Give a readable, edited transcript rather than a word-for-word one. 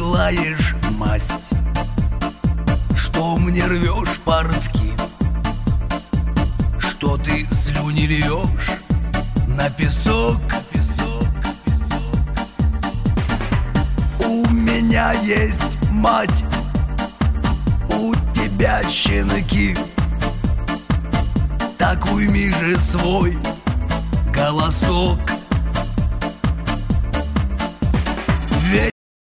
посылаешь масть, что мне рвешь портки, что ты слюни льешь на песок. У меня есть мать, у тебя щенки, так уйми же свой голосок.